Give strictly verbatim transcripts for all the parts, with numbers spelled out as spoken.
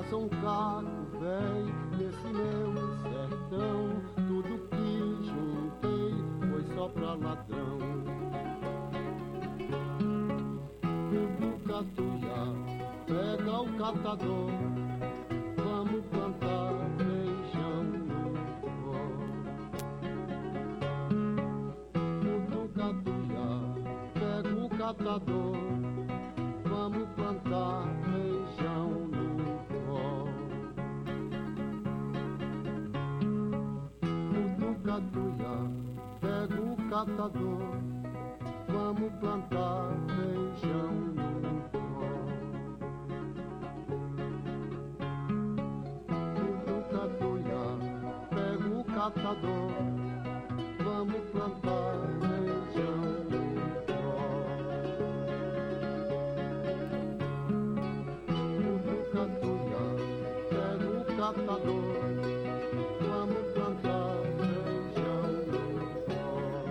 sou um caco, véi, nesse meu sertão. Tudo que juntei foi só pra ladrão. O catuia pega o catador, vamos plantar feijão no pó. O catuia pega o catador, vamos plantar feijão no pó. O catuia pega o catador, vamos plantar feijão no pó. O catuia pega o catador, vamos plantar feijão no pó. O catuia pega o catador, vamos plantar feijão no pó.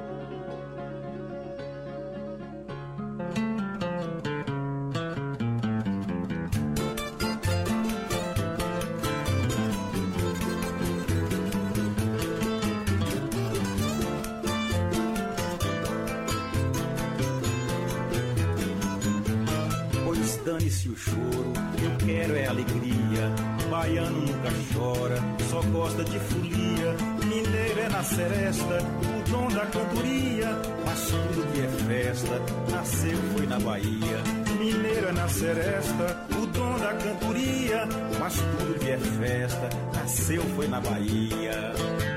Dane-se o choro, eu quero é alegria. Baiano nunca chora, só gosta de folia. Mineiro é na seresta, o dom da cantoria. Mas tudo que é festa, nasceu foi na Bahia. Mineiro é na seresta, o dom da cantoria. Mas tudo que é festa, nasceu foi na Bahia.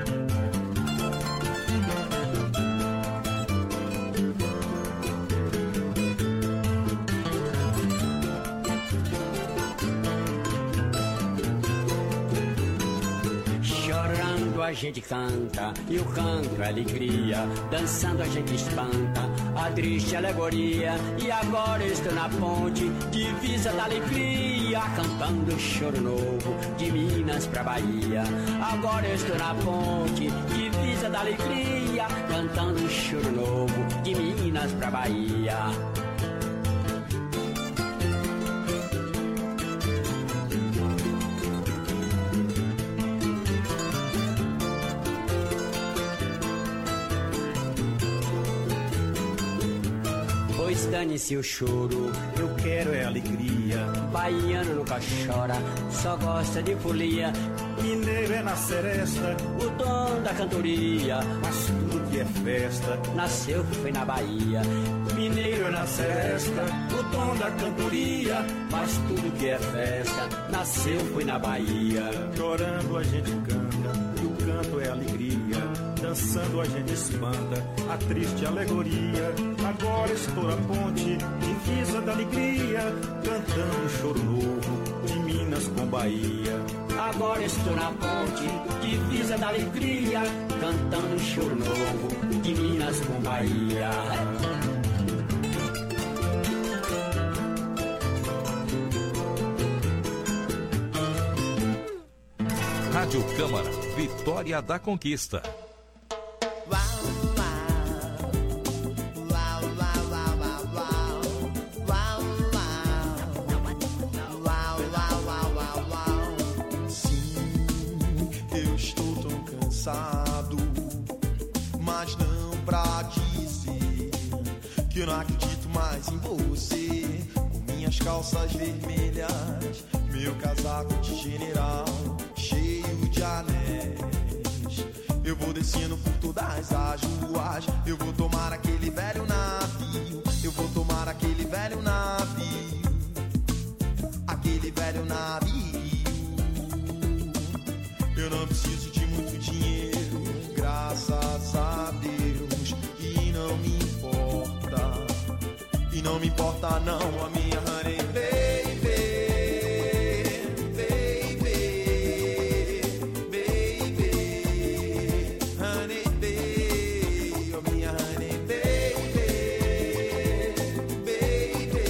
A gente canta e o canto é alegria, dançando a gente espanta a triste alegoria. E agora estou na ponte, divisa da alegria, cantando choro novo de Minas pra Bahia. Agora estou na ponte, divisa da alegria, cantando choro novo de Minas pra Bahia. Dane-se o choro, eu quero é alegria. Baiano nunca chora, só gosta de folia. Mineiro é na seresta, o dom da cantoria. Mas tudo que é festa, nasceu foi na Bahia. Mineiro é na seresta, o dom da cantoria. Mas tudo que é festa, nasceu foi na Bahia. Chorando a gente canta, e o canto é alegria. Dançando a gente espanta a triste alegoria. Agora estou na ponte, divisa da alegria, cantando choro novo de Minas com Bahia. Agora estou na ponte, divisa da alegria, cantando choro novo de Minas com Bahia. Rádio Câmara, Vitória da Conquista. Mas não pra dizer que eu não acredito mais em você. Com minhas calças vermelhas, meu casaco de general cheio de anéis, eu vou descendo por todas as ruas. Eu vou tomar aquele velho navio, eu vou tomar aquele velho navio, aquele velho navio. Eu não preciso de muito dinheiro, graças a Deus, e não me importa, e não me importa não a minha honey baby, baby, baby, honey baby, oh minha honey baby, baby,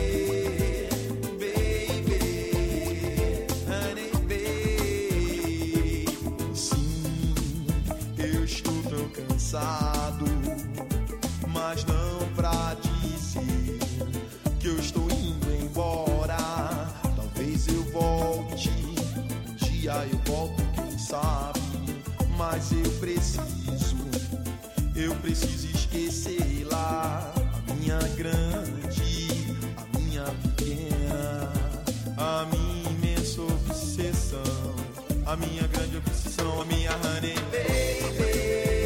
baby, honey baby. Sim, eu estou tão cansado, mas não pra dizer que eu estou indo dia eu volto, quem sabe. Mas eu preciso, eu preciso esquecer lá a minha grande, a minha pequena, a minha imensa obsessão, a minha grande obsessão, a minha honey baby.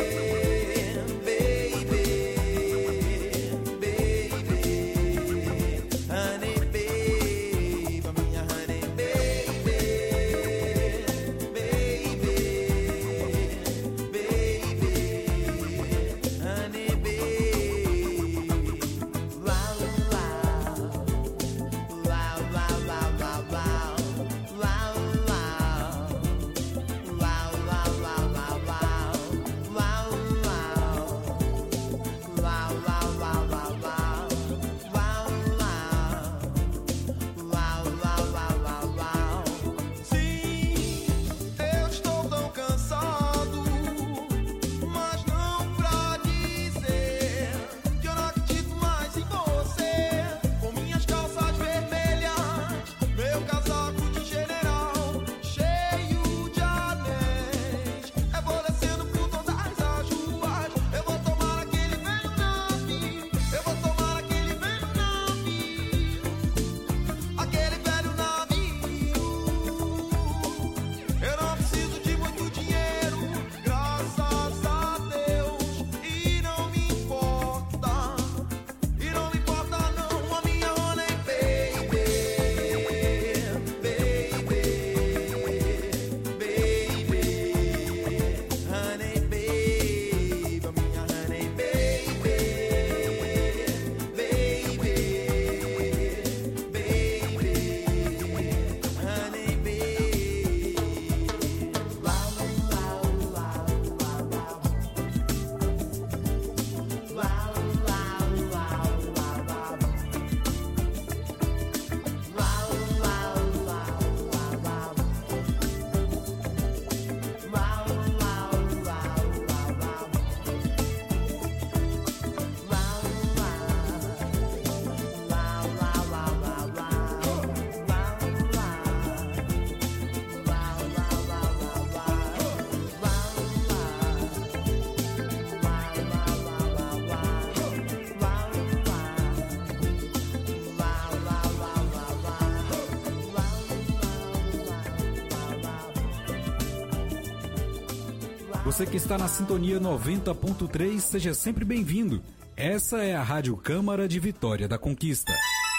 Você que está na sintonia noventa ponto três, seja sempre bem-vindo. Essa é a Rádio Câmara de Vitória da Conquista.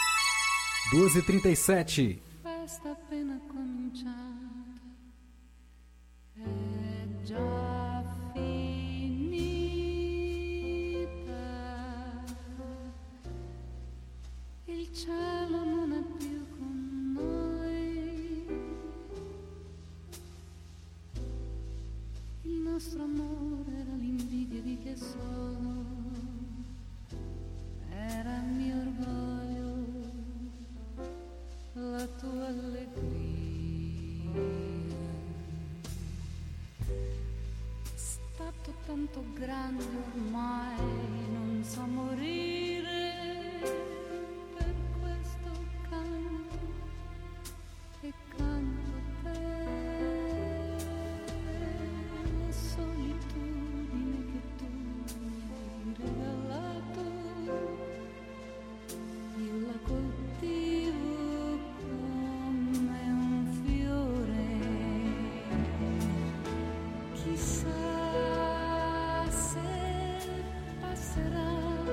doze e trinta e sete. Questa appena cominciata è già finita. Il cielo non è più con noi. Il nostro amore era l'invidia di che sono, era il mio orgoglio, la tua allegria. Stato tanto grande ormai, non so morire, per questo canto e canto te. Solitudine che tu mi hai regalato, io la coltivo come un fiore. Chissà se passerà,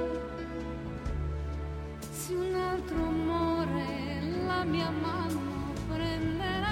se un altro amore la mia mano prenderà.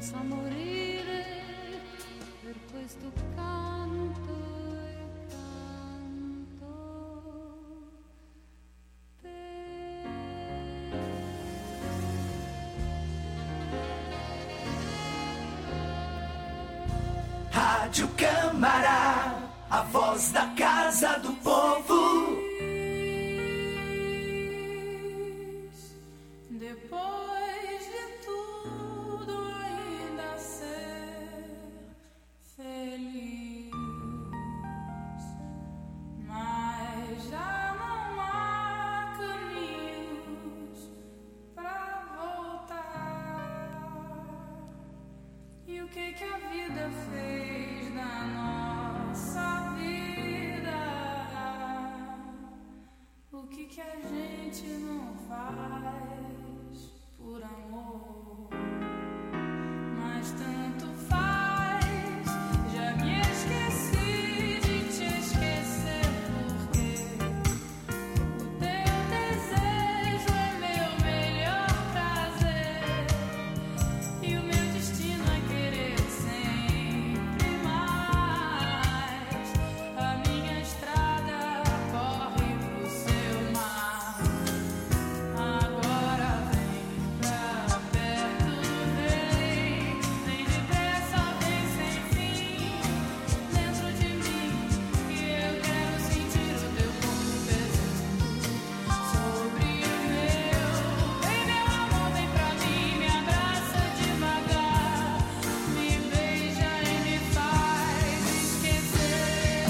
possa morire per questo canto e canto te. Rádio Câmara, a voz da Casa do Povo. Depois de tudo ainda ser feliz, mas já não há caminhos pra voltar. E o que que a vida fez na nossa vida? O que que a gente não faz por amor? Mas tanto faz, já me esqueci de te esquecer, porque o teu desejo é meu melhor prazer e o meu destino é querer sempre mais. A minha estrada corre pro seu mar. Agora vem pra perto, vem, vem depressa, vem sem fim, dentro de mim, que eu quero sentir o teu corpo pesando sobre o meu. Vem meu amor, vem pra mim, me abraça devagar, me beija e me faz esquecer.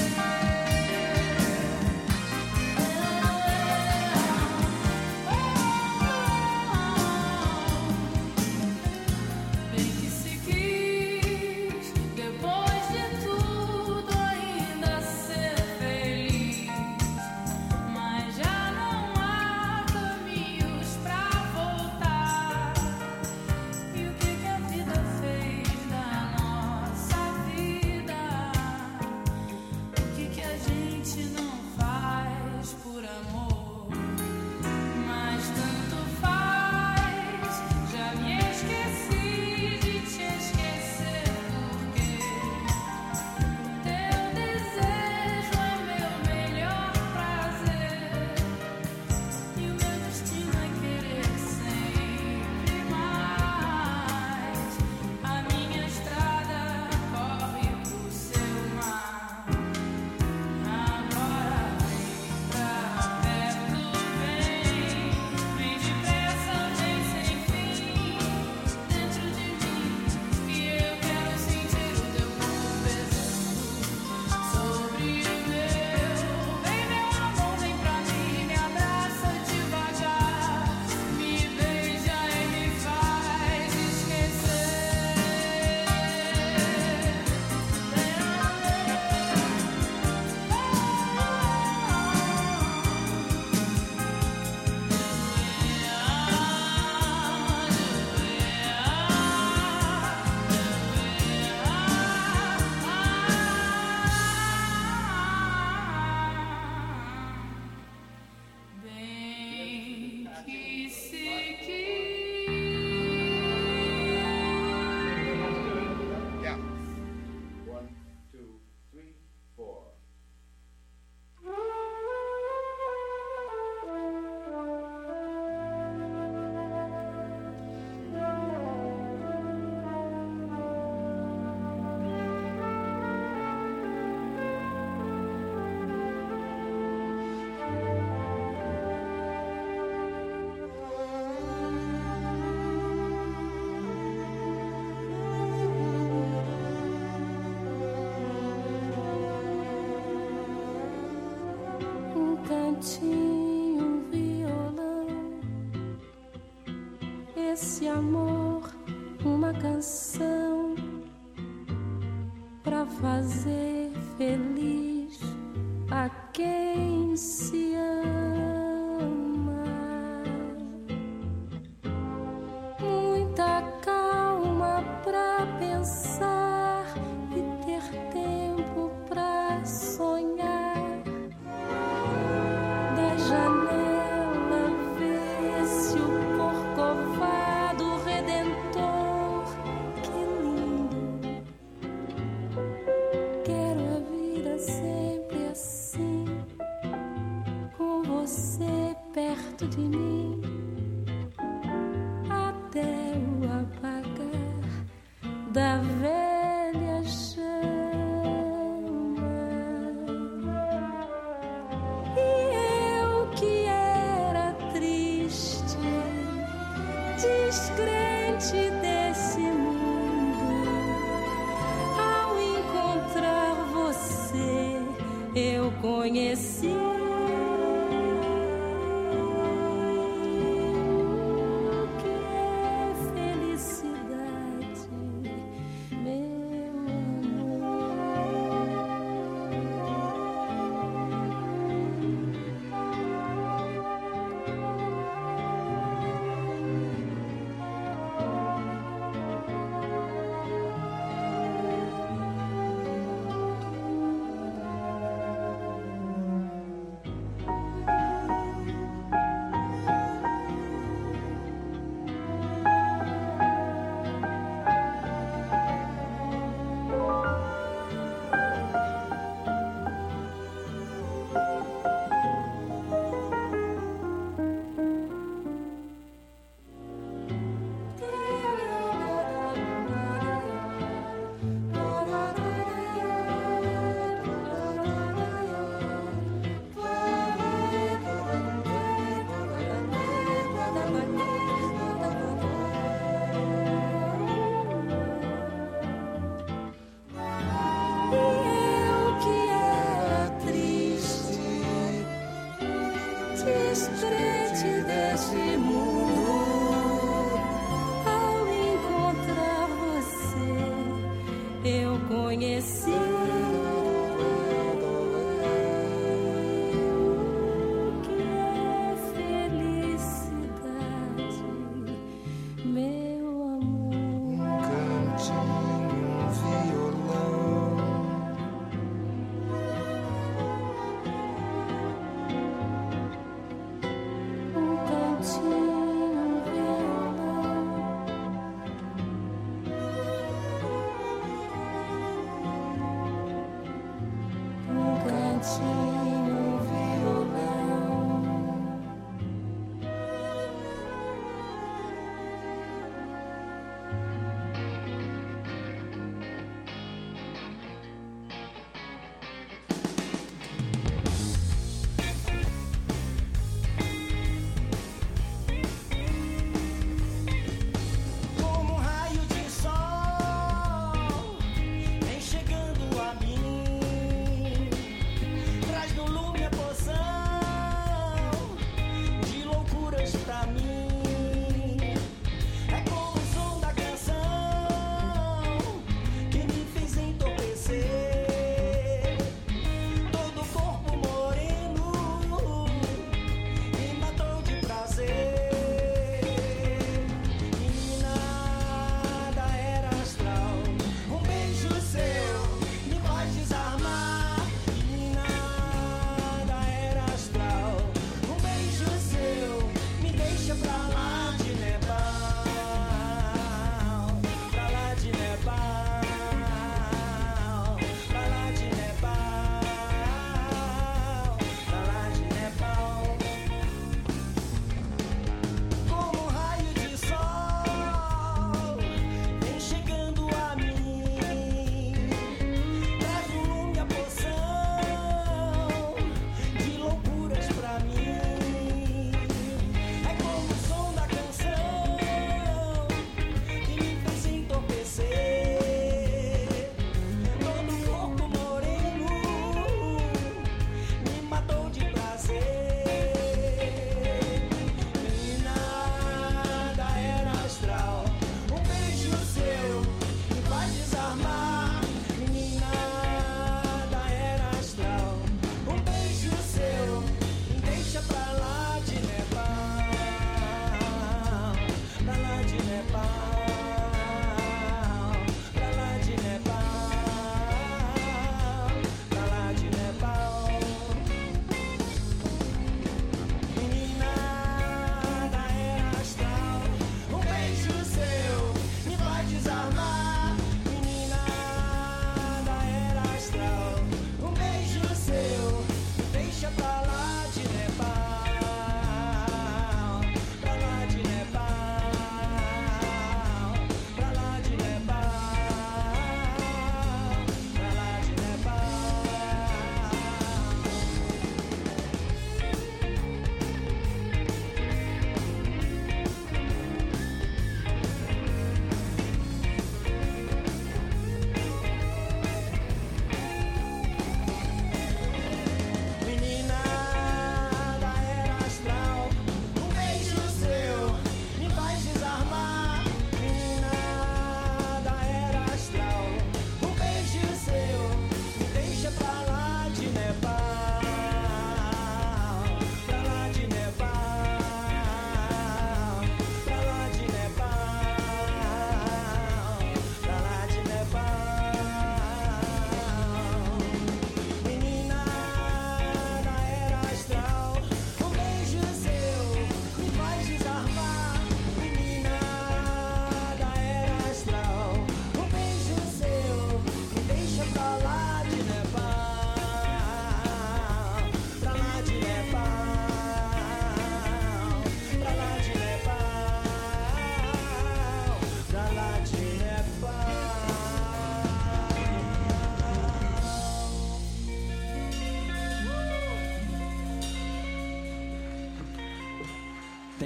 Bem que se quis, depois de tudo ainda ser feliz, mas já não há caminhos pra voltar. E o que que a vida fez da nossa vida? O que que a gente não faz por amor? Mas tanto faz, já me esqueci de te esquecer, porque o teu desejo é meu melhor prazer e o meu destino é querer sempre mais. A minha estrada corre pro seu mar. Agora vem pra perto, vem, vem depressa, vem sem fim, dentro de mim, que eu quero sentir o teu corpo pesando sobre o meu. Vem meu amor, vem pra mim, me abraça devagar, me beija e me faz esquecer. Bem que se quis. One, two, three, four. Um cantinho, um violão, esse amor, uma canção pra fazer feliz a quem se ama. Muita calma pra pensar e ter tempo pra sonhar. Da janela vê-se o corcovado redentor que da velha chama. E eu que era triste, descrente desse mundo, ao encontrar você eu conheci descrente desse mundo, ao encontrar você eu conheci o que é felicidade, meu amor. Um cantinho, um violão, Um cantinho, um violão, um cantinho, um violão. Como um raio de sol vem chegando a mim, traz no lume a poção de loucuras pra mim. É como o som da canção que me fez entorpecer. Todo o corpo moreno me matou de prazer. Menina da era astral, um beijo seu me faz desarmar. Menina da era astral, um beijo seu me deixa pra lá de Nepal, pra lá de Nepal, pra lá de Nepal, pra lá de Nepal. Como um raio de sol vem chegando a mim, traz no lume a poção de loucuras pra mim. É como o som da canção que me fez entorpecer. Todo o corpo moreno me matou de prazer. Menina da era astral, um beijo seu me faz desarmar. Menina da era astral, um beijo seu me deixa pra lá de Nepal, pra lá de Nepal, pra lá de Nepal, pra lá de Nepal. Menina da era astral, um beijo seu me faz desarmar. Menina da era astral, um beijo seu me deixa pra lá de Nepal, pra lá de Nepal,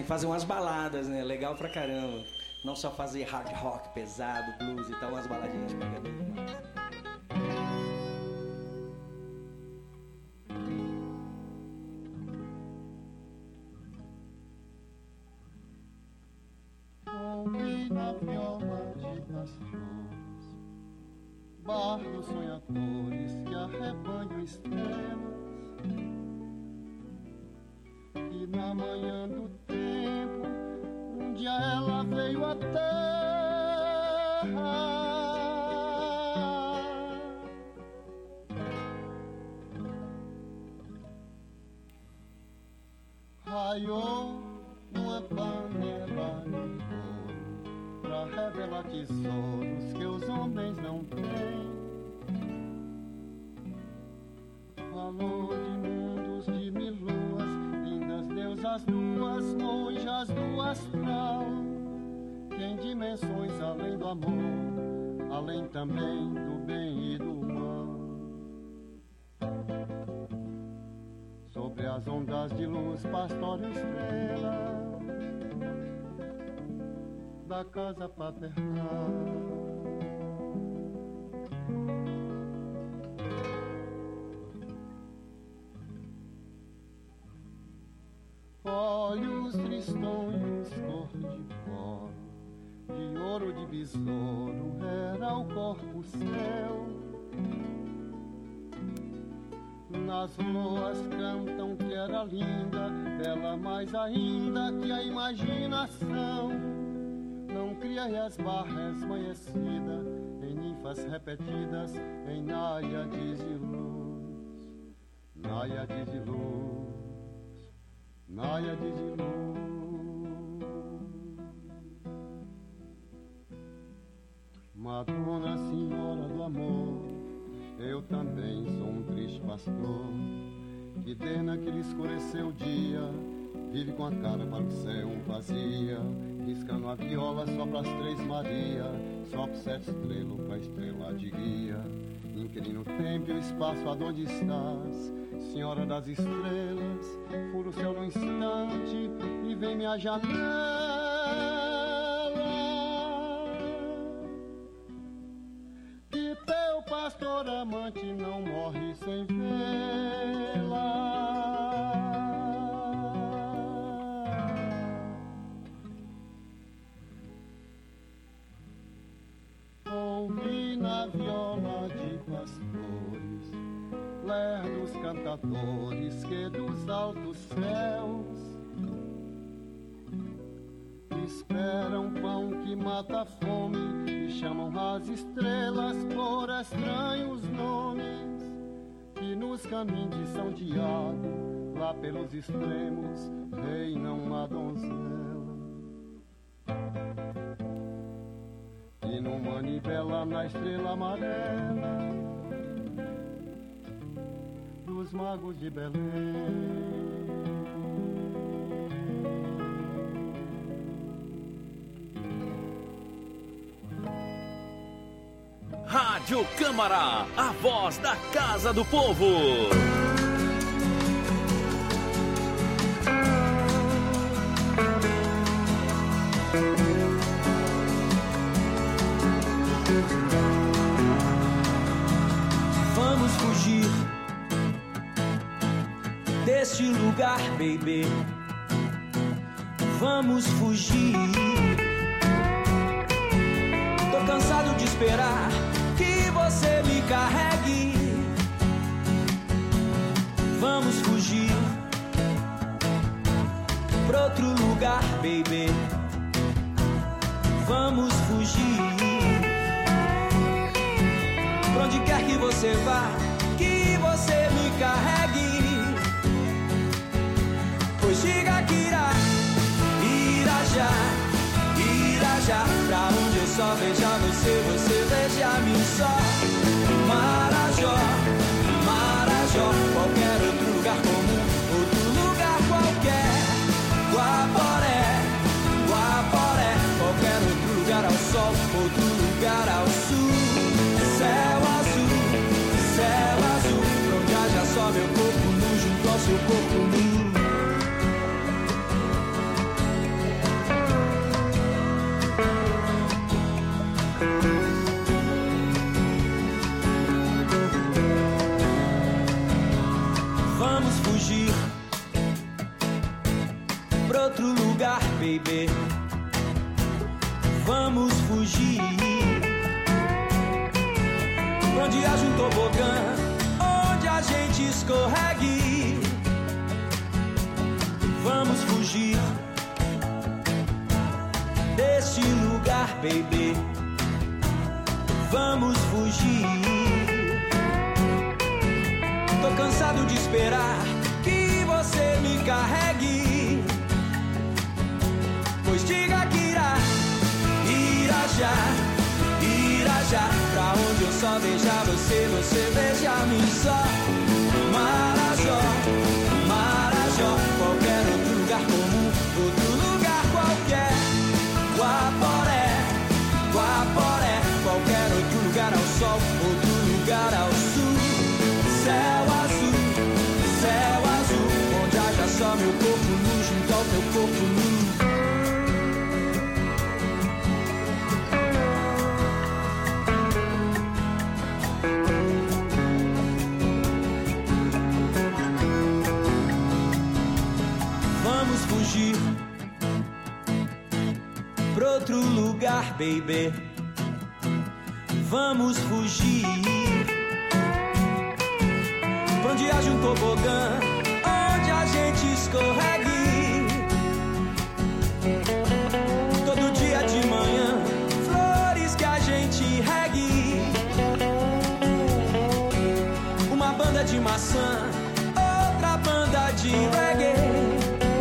gente fazer umas baladas, né? Legal pra caramba. Não só fazer hard rock pesado, blues e tal, umas baladinhas de pegador demais. Ouvi na viola de das flores, bardos sonhadores que arrebanham estrelas, e na manhã do tempo, um dia ela veio à terra. Raiou numa panela de ouro pra revelar tesouros que os homens não têm. Falou de mundos de mil luas, lindas deusas duas, lonjas do astral, que em dimensões além do amor, além também do bem e do mal. Sobre as ondas de luz, pastório estrela da casa paternal. Olhos tristonhos, cor de couro, de ouro de besouro, era o corpo céu. Nas luas cantam que era linda, bela mais ainda que a imaginação. Não cria e as barras esmanhecida em ninfas repetidas, em náiades de luz, náiades de luz, náiades de luz. Madonna Senhora do Amor, eu também sou um triste pastor, que desde naquele escureceu o dia, vive com a cara para o céu vazia, riscando a viola só pras três Maria, só pro sete estrelas, pra estrela de guia. Inquilino o tempo e o espaço aonde estás, Senhora das estrelas, fura o céu num instante e vem-me à janela. Que teu pastor amante não morre sem vê-la. Ouvi na viola de pastores, lerdos cantadores que dos altos céus esperam pão que mata a fome e chamam as estrelas por estranhos nomes, que nos caminhos de São Diago, lá pelos extremos, reina uma donzela. E no manivela na estrela amarela dos magos de Belém. Rádio Câmara, a voz da Casa do Povo. Vamos fugir deste lugar, baby. Vamos fugir. Tô cansado de esperar que você me carregue. Vamos fugir pra outro lugar, baby. Vamos fugir. Pra onde quer que você vá, que você me carregue. Pois diga que irá, irá já, irá já. Pra onde eu só veja você, você veja-me só. Marajó, Marajó, qualquer outro lugar comum, outro lugar qualquer. Guaporé, Guaporé, qualquer outro lugar ao sol, outro lugar ao sul. Céu azul, céu azul, pra onde haja só meu corpo nu junto ao seu corpo nu. baby. Vamos fugir onde haja um tobogã, onde a gente escorregue. Vamos fugir deste lugar, baby. Vamos fugir. Tô cansado de esperar que você me carregue. Pois diga que irá, irá já, irá já. Pra onde eu só veja você, você veja-me só. Marajó, Marajó, qualquer outro lugar comum, outro lugar qualquer. Guaporé, Guaporé, qualquer outro lugar ao sol, outro lugar ao sul. Céu azul, céu azul, onde haja só meu corpo nu junto ao teu corpo nu. Vamos fugir pra outro lugar, baby. Vamos fugir pra onde haja um tobogã, onde a gente escorregue. Todo dia de manhã, flores que a gente regue. Uma banda de maçã, outra banda de reggae.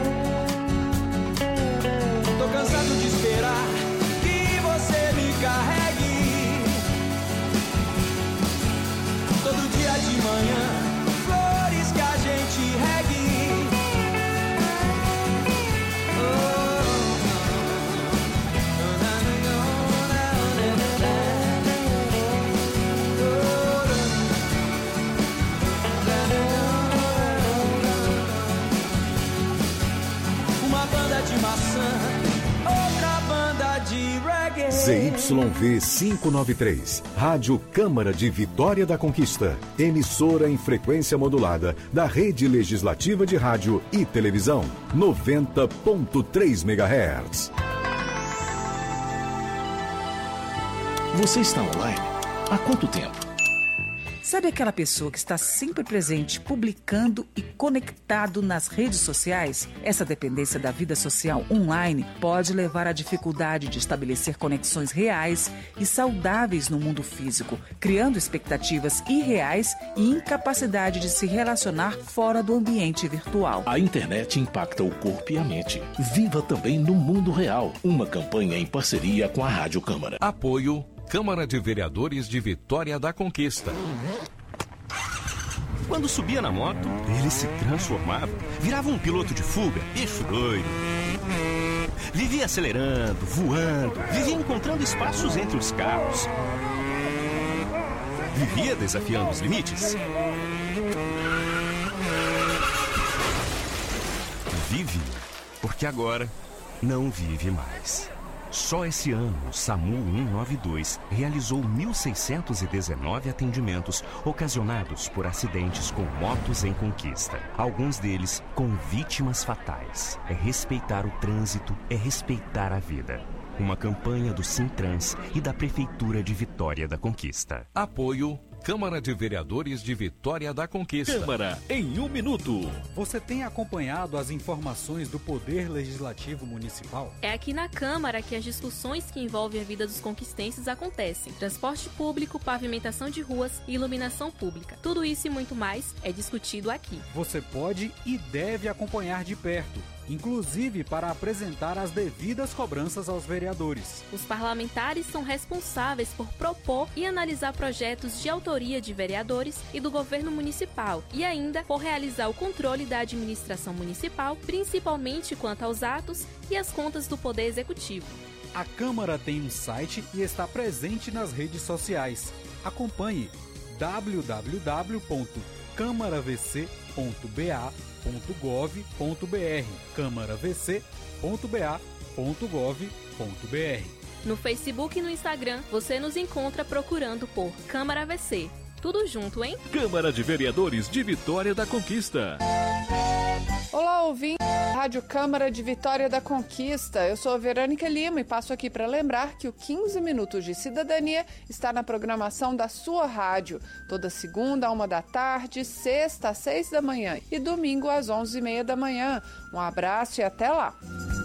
Tô cansado de esperar que você me carregue. Todo dia de manhã, flores que a gente regue. Uma banda de maçã, outra banda de reggae. Z Y V quinhentos e noventa e três, Rádio Câmara de Vitória da Conquista, emissora em frequência modulada da Rede Legislativa de Rádio e Televisão, noventa ponto três megahertz. Você está online? Há quanto tempo? Sabe aquela pessoa que está sempre presente, publicando e conectado nas redes sociais? Essa dependência da vida social online pode levar à dificuldade de estabelecer conexões reais e saudáveis no mundo físico, criando expectativas irreais e incapacidade de se relacionar fora do ambiente virtual. A internet impacta o corpo e a mente. Viva também no mundo real. Uma campanha em parceria com a Rádio Câmara. Apoio Câmara de Vereadores de Vitória da Conquista. Quando subia na moto, ele se transformava, virava um piloto de fuga, bicho doido. Vivia acelerando, voando, vivia encontrando espaços entre os carros. Vivia desafiando os limites. Vive, porque agora não vive mais. Só esse ano, o SAMU cento e noventa e dois realizou mil seiscentos e dezenove atendimentos ocasionados por acidentes com motos em conquista. Alguns deles com vítimas fatais. É respeitar o trânsito, é respeitar a vida. Uma campanha do Sintrans e da Prefeitura de Vitória da Conquista. Apoio Câmara de Vereadores de Vitória da Conquista. Câmara em um minuto. Você tem acompanhado as informações do Poder Legislativo Municipal? É aqui na Câmara que as discussões que envolvem a vida dos conquistenses acontecem. Transporte público, pavimentação de ruas e iluminação pública. Tudo isso e muito mais é discutido aqui. Você pode e deve acompanhar de perto, inclusive para apresentar as devidas cobranças aos vereadores. Os parlamentares são responsáveis por propor e analisar projetos de autoria de vereadores e do governo municipal e ainda por realizar o controle da administração municipal, principalmente quanto aos atos e as contas do Poder Executivo. A Câmara tem um site e está presente nas redes sociais. Acompanhe w w w ponto câmara v c ponto b a ponto gov ponto b r câmara v c ponto b a ponto gov ponto b r. No Facebook e no Instagram, você nos encontra procurando por Câmara V C. Tudo junto, hein? Câmara de Vereadores de Vitória da Conquista. Olá, Olá, ouvinte da Rádio Câmara de Vitória da Conquista. Eu sou a Verônica Lima e passo aqui para lembrar que o quinze Minutos de Cidadania está na programação da sua rádio, toda segunda, à uma da tarde, sexta, às seis da manhã e domingo, às onze e meia da manhã. Um abraço e até lá!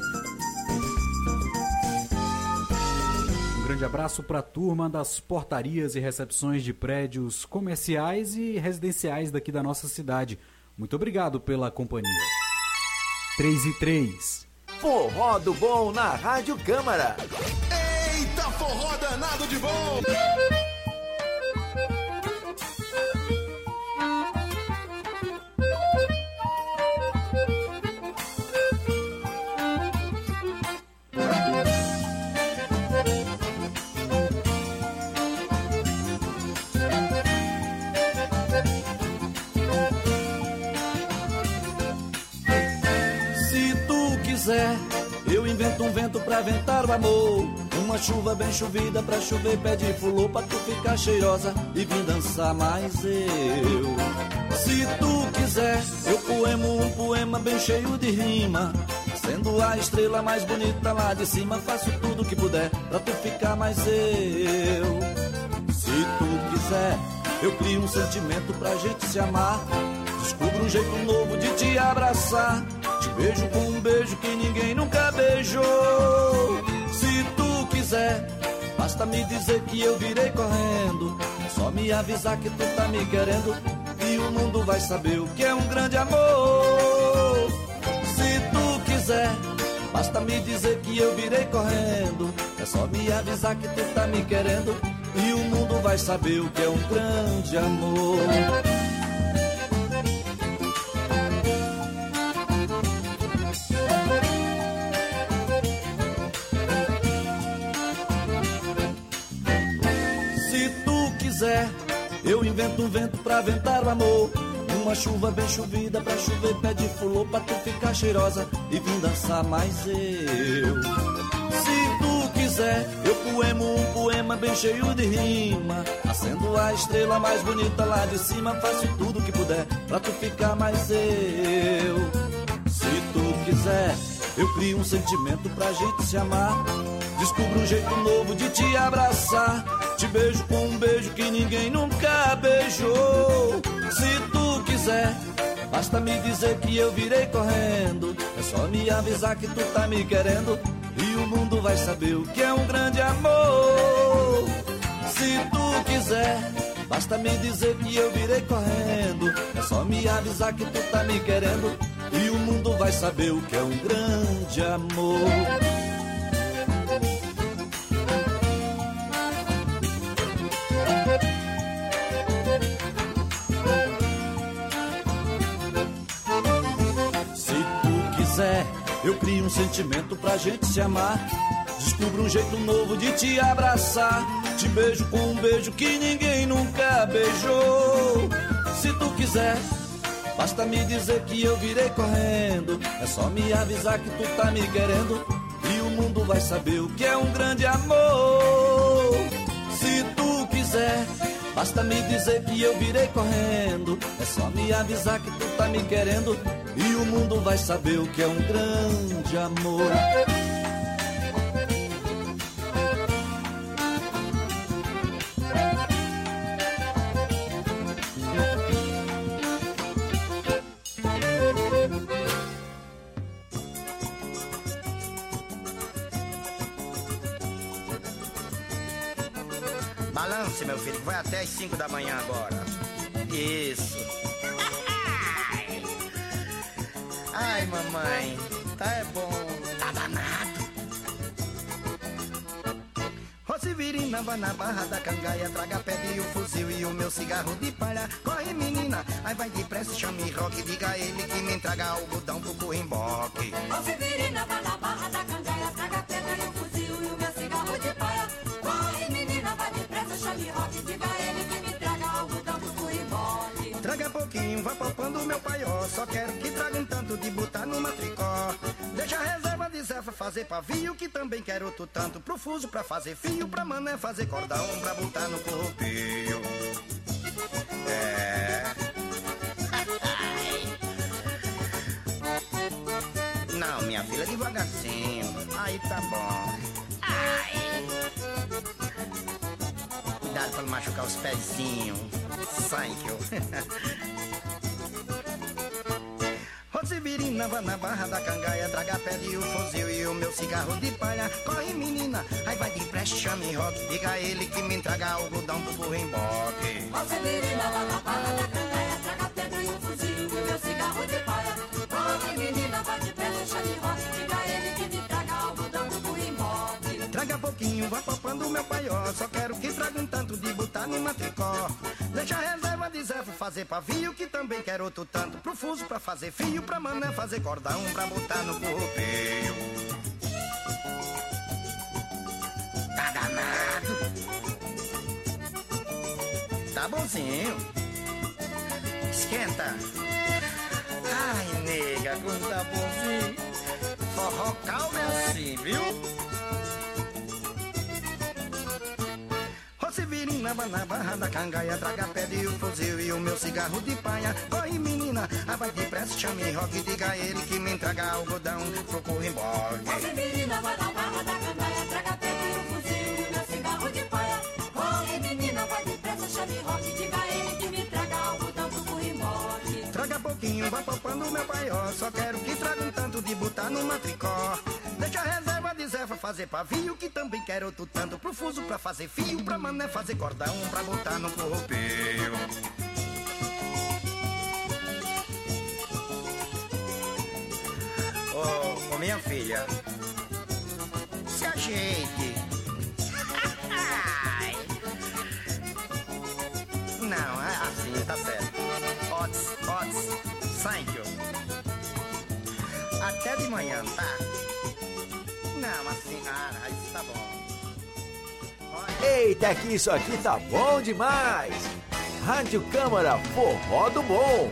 Um grande abraço para a turma das portarias e recepções de prédios comerciais e residenciais daqui da nossa cidade. Muito obrigado pela companhia. três e três. Forró do bom na Rádio Câmara. Eita, forró danado de bom! Eu invento um vento pra ventar o amor, uma chuva bem chovida pra chover pé de fulô, pra tu ficar cheirosa e vir dançar mais eu. Se tu quiser, eu poemo um poema bem cheio de rima, sendo a estrela mais bonita lá de cima, faço tudo que puder pra tu ficar mais eu. Se tu quiser, eu crio um sentimento pra gente se amar, descubro um jeito novo de te abraçar, te beijo com um beijo que ninguém nunca beijou. Se tu quiser, basta me dizer que eu virei correndo, é só me avisar que tu tá me querendo e o mundo vai saber o que é um grande amor. Se tu quiser, basta me dizer que eu virei correndo, é só me avisar que tu tá me querendo e o mundo vai saber o que é um grande amor. Eu invento um vento pra ventar o amor, uma chuva bem chovida pra chover pé de fulô, pra tu ficar cheirosa e vir dançar mais eu. Se tu quiser, eu poemo um poema bem cheio de rima, acendo a estrela mais bonita lá de cima, faço tudo que puder pra tu ficar mais eu. Se tu quiser, eu crio um sentimento pra gente se amar, descubro um jeito novo de te abraçar, te beijo com um beijo que ninguém nunca beijou. Se tu quiser, basta me dizer que eu virei correndo, é só me avisar que tu tá me querendo e o mundo vai saber o que é um grande amor. Se tu quiser, basta me dizer que eu virei correndo, é só me avisar que tu tá me querendo e o mundo vai saber o que é um grande amor. Eu crio um sentimento pra gente se amar, descubro um jeito novo de te abraçar, te beijo com um beijo que ninguém nunca beijou. Se tu quiser, basta me dizer que eu virei correndo, é só me avisar que tu tá me querendo e o mundo vai saber o que é um grande amor. Se tu quiser, basta me dizer que eu virei correndo, é só me avisar que tu tá me querendo e o mundo vai saber o que é um grande amor. Balance, meu filho, que vai até as cinco da manhã agora. Isso. Ai, mamãe, tá é bom. Tá danado. Ô, se virina, vai na barra da cangaia, traga pé e o fuzil e o meu cigarro de palha. Corre, menina, aí vai depressa, chame rock, diga a ele que me traga algodão pro currimboque. Ô, se virina, vai na barra da cangaia, traga pé e o fuzil e o meu cigarro de palha. Corre, menina, vai depressa, chame rock, diga a ele que me traga algodão pro currimboque. Traga pouquinho, vai poupando meu paió, só quero que traga um tanto de botar numa tricó. Deixa a reserva de Zé pra fazer pavio, que também quero outro tanto pro fuso, pra fazer fio, pra mané fazer cordão, pra botar no corpio. É... devagarzinho. Aí tá bom. Ai. Cuidado pra não machucar os pezinhos. Thank you. Rosivirina, vai na barra da cangaia, traga pé de o fuzil e o meu cigarro de palha. Corre menina, aí vai depressa, chame rock. Diga a ele que me entrega algodão pro burro em boque. Rosivirina, vai na barra da cangaia, traga pedra e um fuzil e o meu cigarro de palha. Corre menina, vai depressa, chame rock. Diga a ele que me traga algodão pro burro em boque. Traga pouquinho, vai papando o meu paió. Só quero que traga um tanto de botar numa tricó. Deixa a reserva de Zé fazer pavio, que também quero outro tanto. Pro fuso pra fazer fio, pra mané fazer cordão, pra botar no correio. Tá danado. Tá bonzinho. Esquenta. Ai, nega, quando tá bonzinho. Forró calma é assim, viu? Rosivirina, vai na barra da cangaia, traga pé de o fuzil e o meu cigarro de palha. Corre menina, ah, vai depressa, chame rock. Diga a ele que me entrega algodão pro corrimbogue. Rosivirina, vai na barra da cangaia, traga pé de o fuzil e o meu cigarro de palha. Corre menina, vai depressa, chame rock. Diga a ele que me traga algodão pro corrimbogue. Traga pouquinho, vai poupando o meu paió. Só quero que traga um tanto de botar numa tricó. Deixa a reserva de Zé fazer pavio, que também quero outro tanto. Pro fuso pra fazer fio, pra mané fazer cordão, pra botar no corropeio. Ô, oh, oh, minha filha, se ajeite. Não, é assim, tá certo. Otis, Otis, thank you. Até de manhã, tá? Não, assim, ah, isso tá bom. Eita, que isso aqui tá bom demais! Rádio Câmara, forró do bom!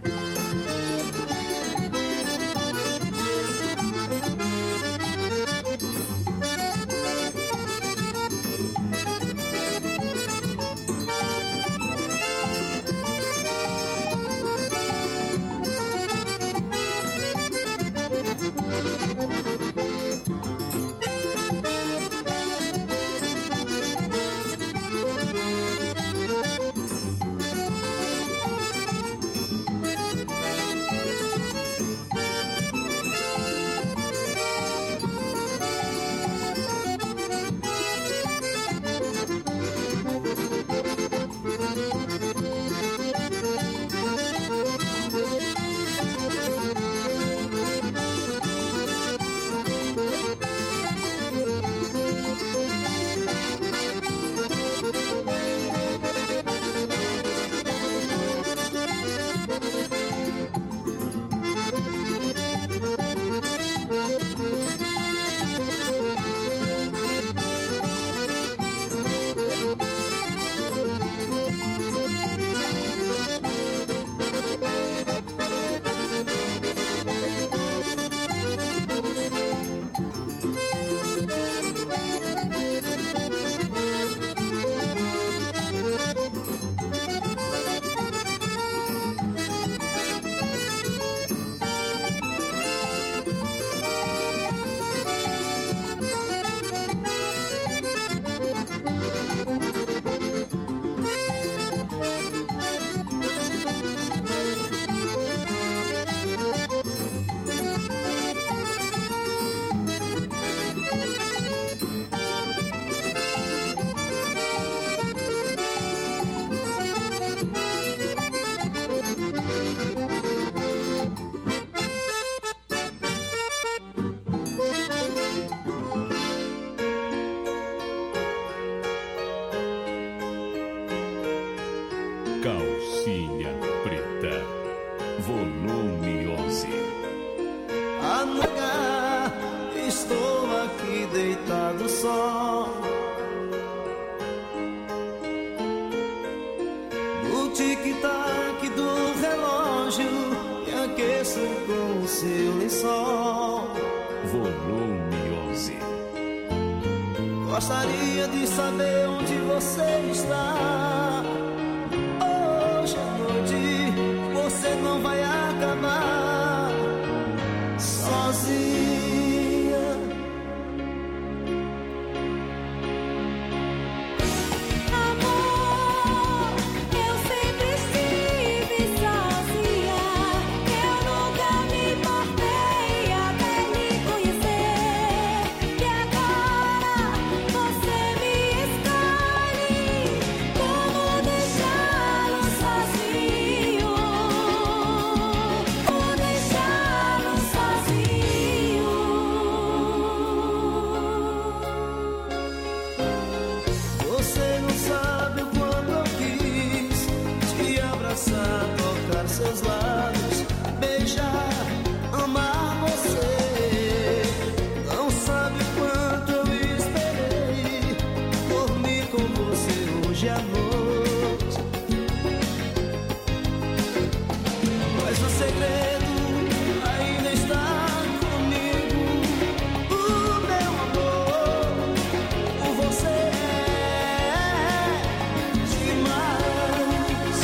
Calcinha Preta, volume onze. A negar, estou aqui deitado só. No tic-tac do relógio, me aqueço com o seu lençol. Volume onze. Gostaria de saber onde você está. Hoje à noite você não vai acabar sozinho. de amor. Mas o segredo ainda está comigo. O meu amor por você é demais.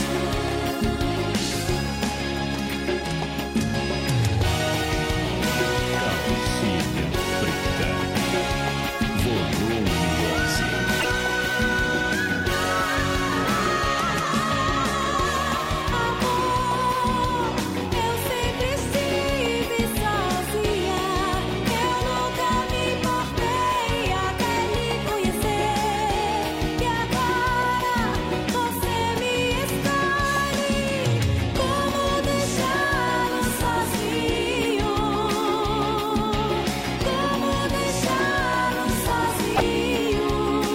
Calcinha preta, volume onze. Eu sempre estive sozinha, eu nunca me importei até me conhecer. E agora você me escolhe, como deixá-lo sozinho, como deixá-lo sozinho.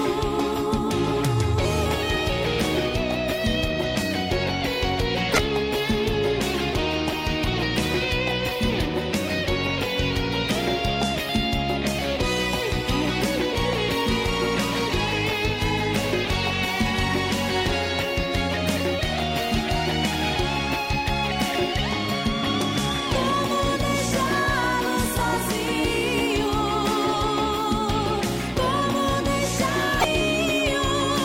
Como deixá-lo sozinho, como deixá-lo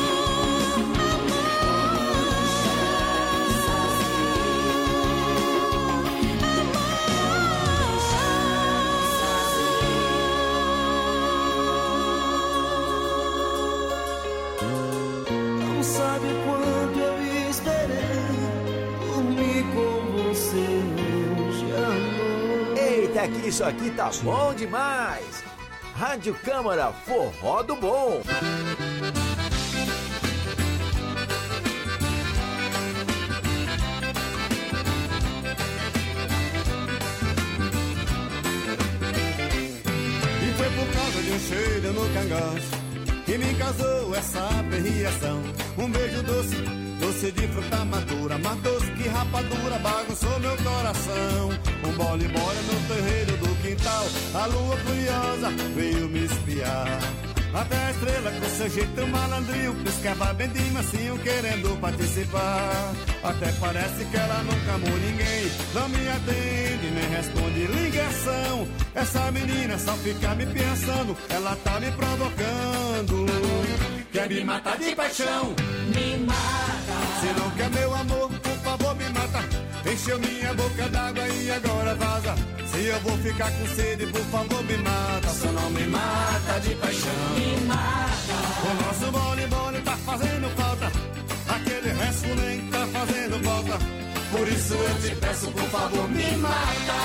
Não sabe quanto eu esperei dormir com você, meu amor. Eita, que isso aqui tá bom demais! Rádio Câmara Forró do Bom. E foi por causa de um cheiro no cangaço que me causou essa perriação. Um beijo doce, doce de fruta madura, mais doce que rapadura, bagunçou meu coração. Um bole bole no terreiro do quintal, a lua curiosa veio me espiar. Até a estrela com seu jeito malandrinho piscava bem de mansinho querendo participar. Até parece que ela nunca amou ninguém, não me atende nem responde ligação. Essa menina só fica me pensando, ela tá me provocando. Quer me matar de paixão, me mata. Se não quer meu amor, por favor me mata. Encheu minha boca d'água e agora vaza. Se eu vou ficar com sede, por favor me mata. Só não me mata de paixão, me mata. O nosso bole-bole tá fazendo falta, aquele resto nem tá fazendo falta. Por isso eu te peço, por favor me mata.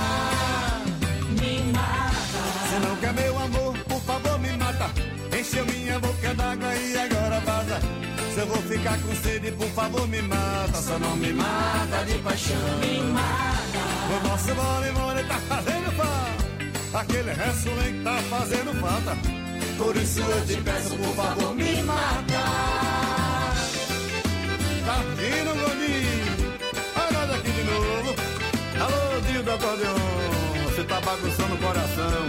Me mata. Se não quer meu amor, por favor me mata. Encheu minha boca d'água e agora vaza. Se eu vou ficar com sede, por favor me mata. Só não me mata de paixão, me mata. O nosso bole-bole tá fazendo falta, aquele resto nem tá fazendo falta. Por isso eu te peço, por favor me mata. Tá aqui no Gondinho, olha daqui de novo. Alô, Dio do acordeon, você tá bagunçando o coração.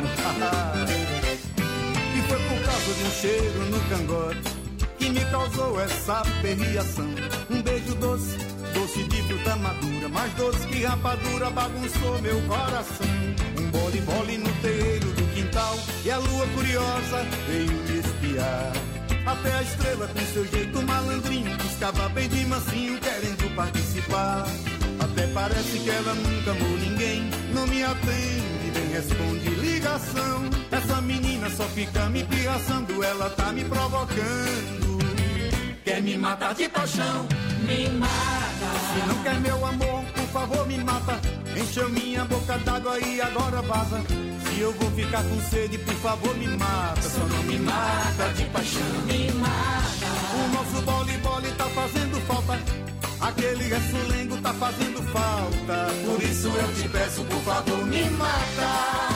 E foi por causa de um cheiro no cangote que me causou essa perriação. Um beijo doce, doce de fruta madura, mais doce que rapadura, bagunçou meu coração. Um bole-bole no terreiro do quintal e a lua curiosa veio me espiar. Até a estrela com seu jeito malandrinho piscava bem de mansinho querendo participar. Até parece que ela nunca amou ninguém, não me atende nem responde ligação. Essa menina só fica me pirraçando, ela tá me provocando. Quer me matar de paixão, me mata. Se não quer meu amor, por favor me mata. Encheu minha boca d'água e agora vaza. Se eu vou ficar com sede, por favor me mata. Só não me mata de paixão, me mata. O nosso bole-bole tá fazendo falta, aquele ressulengo tá fazendo falta. Por isso eu te peço, por favor me mata.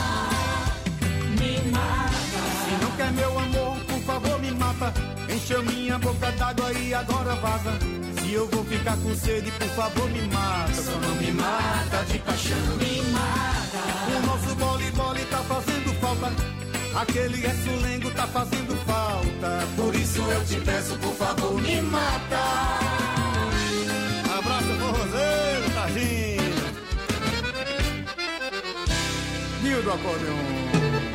Me mata. Se não quer meu amor, por favor me mata. Encheu minha boca d'água e agora vaza. Se eu vou ficar com sede, por favor me mata. Só não me mata de paixão, me mata. O nosso bole-bole tá fazendo falta, aquele ressulengo tá fazendo falta. Por isso eu te peço, por favor me mata. do acordeon.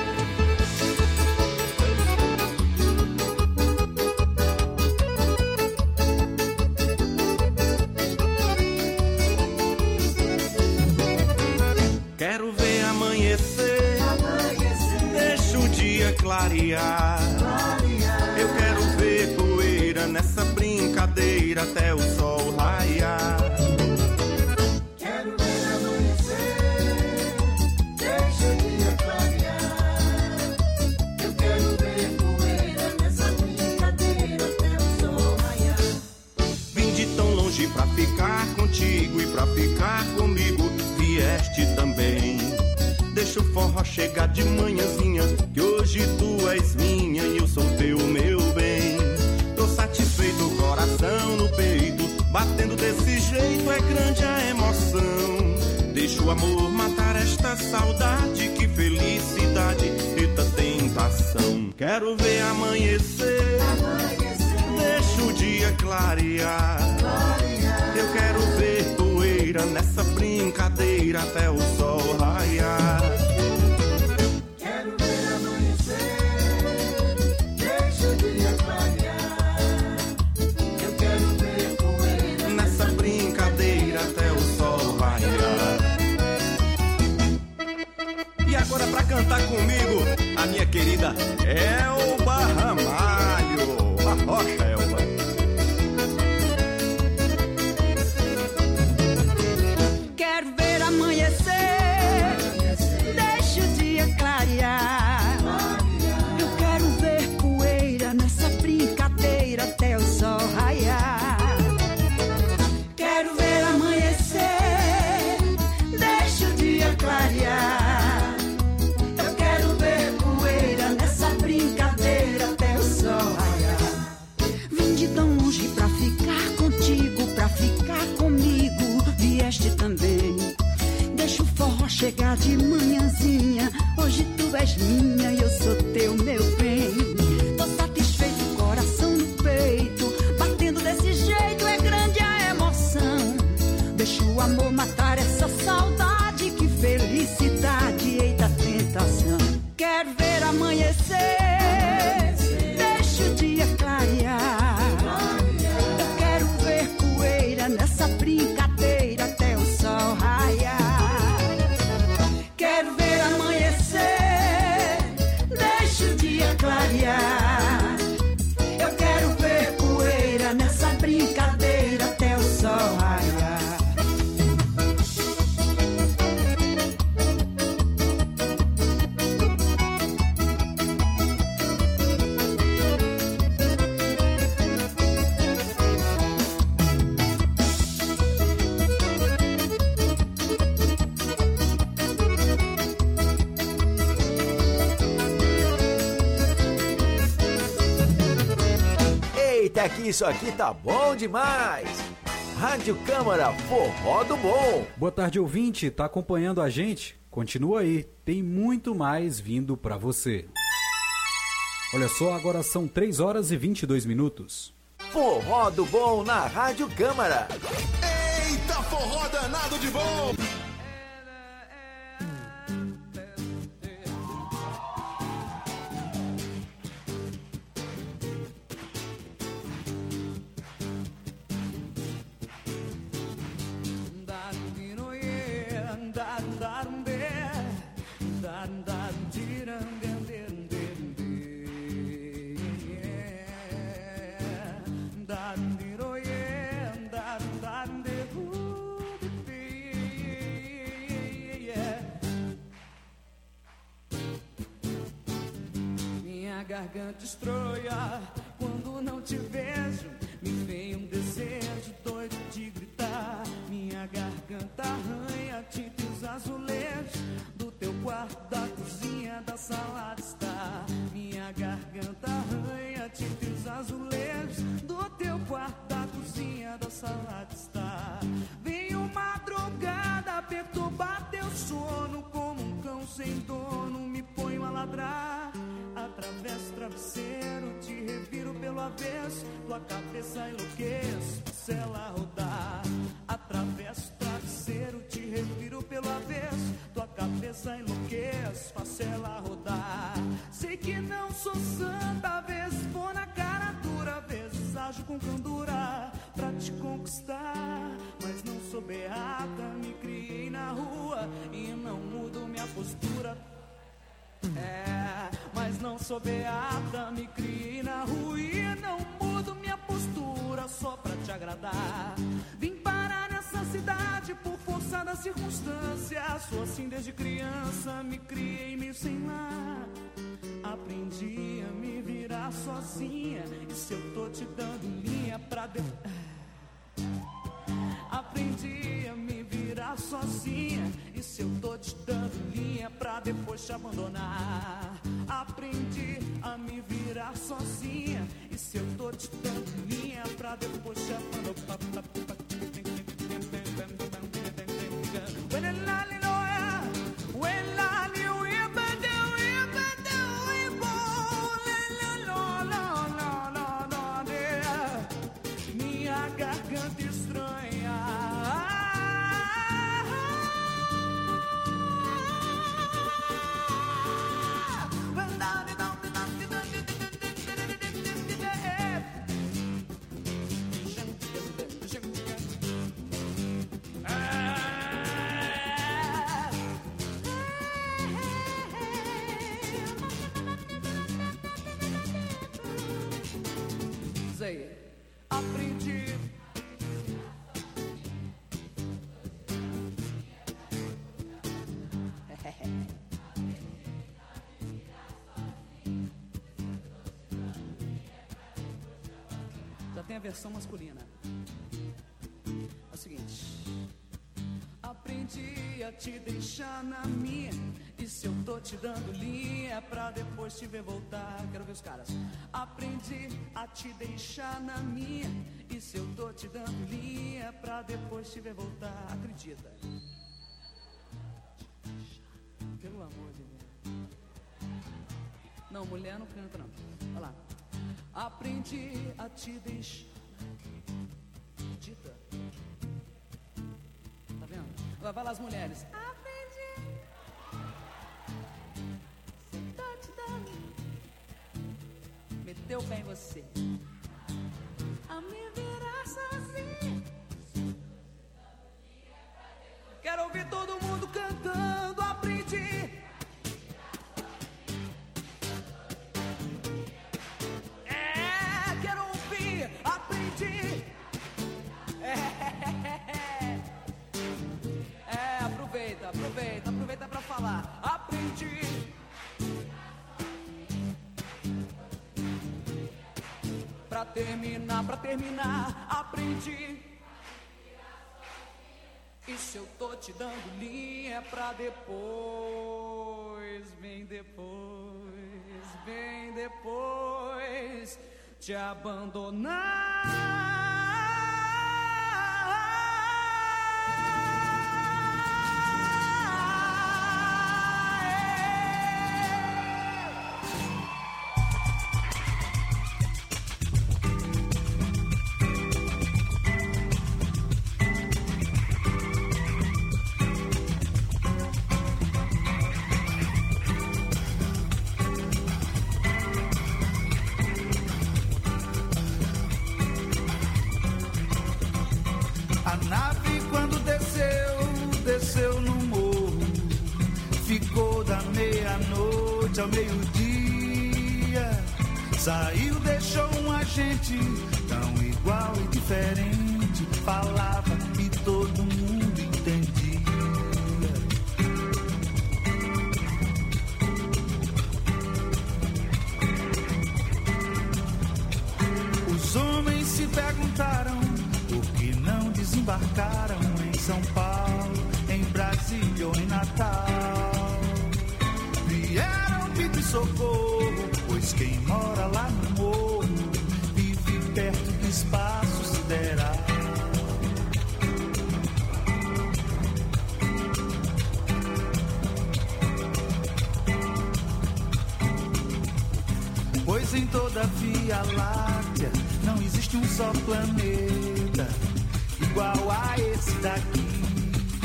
Quero ver amanhecer, amanhecer. Deixa o dia clarear. clarear. Eu quero ver poeira nessa brincadeira até o sol raiar. Quero ver amanhecer, deixa o dia clarear. Eu quero ver poeira nessa brincadeira até o sol raiar. Vim de tão longe pra ficar contigo e pra ficar comigo. Vieste também. Deixa o forró chegar de manhãzinha, que hoje tu és minha e eu sou teu, meu bem. Tô satisfeito, coração no peito, batendo desse jeito é grande a emoção. Deixa o amor matar esta saudade, que felicidade, eita tentação. Quero ver amanhecer, amanhecer. Deixa o dia clarear, clarear. Eu quero ver poeira nessa brincadeira até o sol raiar. Quero ver amanhecer, deixa o dia clarear. Eu quero ver poeira nessa brincadeira até o sol raiar. E agora pra cantar comigo, a minha querida Elba Ramalho, a rocha Elba. Quero ver amanhecer, deixa o dia clarear. Eu quero ver poeira nessa brincadeira até o sol raiar. Quero ver amanhecer, deixa o dia clarear. Eu quero ver poeira nessa brincadeira até o sol raiar. Vim de tão longe pra ficar contigo, pra ficar comigo. Vieste também. Deixa o forró chegar de manhãzinha. Hoje tu és minha e eu sou teu, meu bem. Tô satisfeito, coração no peito, batendo desse jeito é grande a emoção. Deixa o amor matar essa saudade, que felicidade, eita tentação. Quero ver amanhecer, deixa o dia clarear. Eu quero ver poeira nessa brincadeira até o sol raiar. Quero ver amanhecer, deixa o dia clarear. Eu quero ver poeira nessa brincadeira até o sol raiar. Eita, que isso aqui tá bom demais! Rádio Câmara, forró do bom! Boa tarde, ouvinte, tá acompanhando a gente? Continua aí, tem muito mais vindo pra você. Olha só, agora são três horas e vinte e dois minutos. Forró do bom na Rádio Câmara. Eita, forró danado de bom! Garganta estróia quando não te vejo, me vem um desejo doido de gritar. Minha garganta arranha tinta e os azulejos do teu quarto, da cozinha, da sala de estar. Minha garganta arranha tinta e os azulejos do teu quarto, da cozinha, da sala de estar. Venho madrugada perturbar teu sono, como um cão sem dono me ponho a ladrar. Atravesso o travesseiro, te reviro pelo avesso, tua cabeça enlouqueço, se ela rodar. Atravesso o travesseiro, te reviro pelo avesso, tua cabeça enlouqueço, que não sou santa, às vezes vou na cara dura, às vezes ajo com candura pra te conquistar. Mas não sou beata, me criei na rua e não mudo minha postura. É, mas não sou beata, me criei na rua e não mudo minha postura só pra te agradar. Vim parar nessa cidade por força da circunstância. Sou assim desde criança, me criei meio sem lar. Aprendi a me virar sozinha. E se eu tô te dando linha pra de... Aprendi a me virar sozinha. E se eu tô te dando linha pra depois te abandonar. Aprendi a me virar sozinha. E se eu tô te dando linha pra depois te abandonar. Minha garganta estranha. Aprendi. Já tem a versão masculina. É o seguinte. Aprendi a te deixar na minha. E se eu tô te dando linha pra depois te ver voltar. Quero ver os caras. Aprendi a te deixar na minha. E se eu tô te dando linha pra depois te ver voltar. Acredita. Pelo amor de Deus. Não, mulher não canta não. Olha lá. Aprendi a te deixar. Acredita. Tá vendo? Vai, vai lá as mulheres. Aprendi. Meteu o pé em você. A me virar sozinha. Quero ouvir todo mundo cantando. Aprendi. É, quero ouvir. Aprendi. É, é, aproveita, aproveita, aproveita pra falar. Aprendi. Pra terminar, pra terminar, aprendi. E se eu tô te dando linha pra depois, bem depois, bem depois, te abandonar. A nave quando desceu, desceu no morro. Ficou da meia-noite ao meio-dia. Saiu, deixou um agente tão igual e diferente. Falava e todo mundo entendia. Os homens se perguntaram por que não desembarcaram em São Paulo, em Brasília ou em Natal. Vieram pedir socorro, pois quem mora lá no morro vive perto do espaço sideral. Pois em toda a Via Láctea não existe um só planeta igual a esse daqui.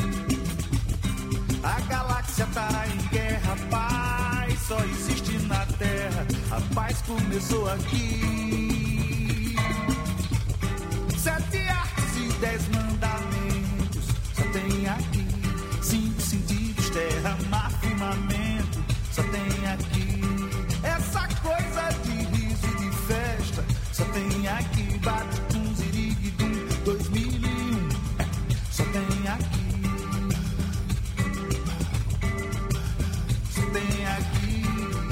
A galáxia tá em guerra, paz, só existe na terra, a paz começou aqui. Sete artes e dez mandamentos, só tem aqui. Cinco sentidos, terra, mar, firmamento, só tem aqui. Essa coisa de riso e de festa, só tem aqui. Bate com ziriguidum, dois mil e um, só tem aqui. Só tem aqui.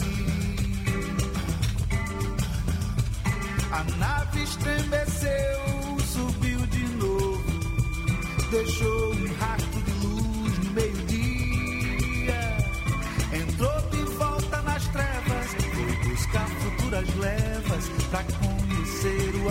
A nave estremeceu, subiu de novo, deixou um rastro de luz no meio-dia. Entrou de volta nas trevas, foi buscar futuras levas pra